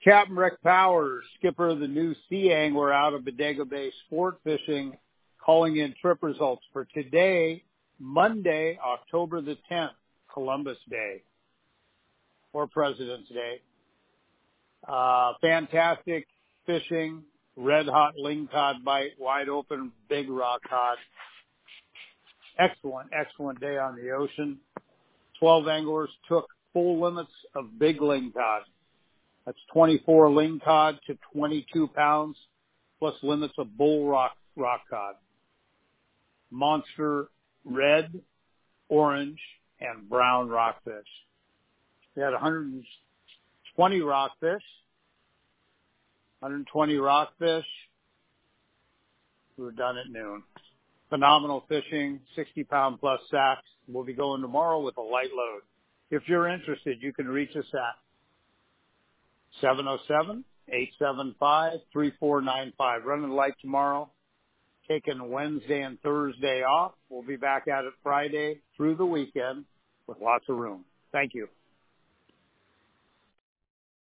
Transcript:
Captain Rick Powers, skipper of the new Sea Angler out of Bodega Bay Sport Fishing, calling in trip results for today, Monday, October the 10th, Columbus Day, or President's Day. Fantastic fishing, red hot lingcod bite, wide open, big rock cod. Excellent day on the ocean. 12 anglers took full limits of big lingcod. That's 24 lingcod to 22 pounds, plus limits of bull rock cod. Monster red, orange, and brown rockfish. We had 120 rockfish. We were done at noon. Phenomenal fishing, 60-pound plus sacks. We'll be going tomorrow with a light load. If you're interested, you can reach us at 707-875-3495. Running light tomorrow. Taking Wednesday and Thursday off. We'll be back at it Friday through the weekend with lots of room. Thank you.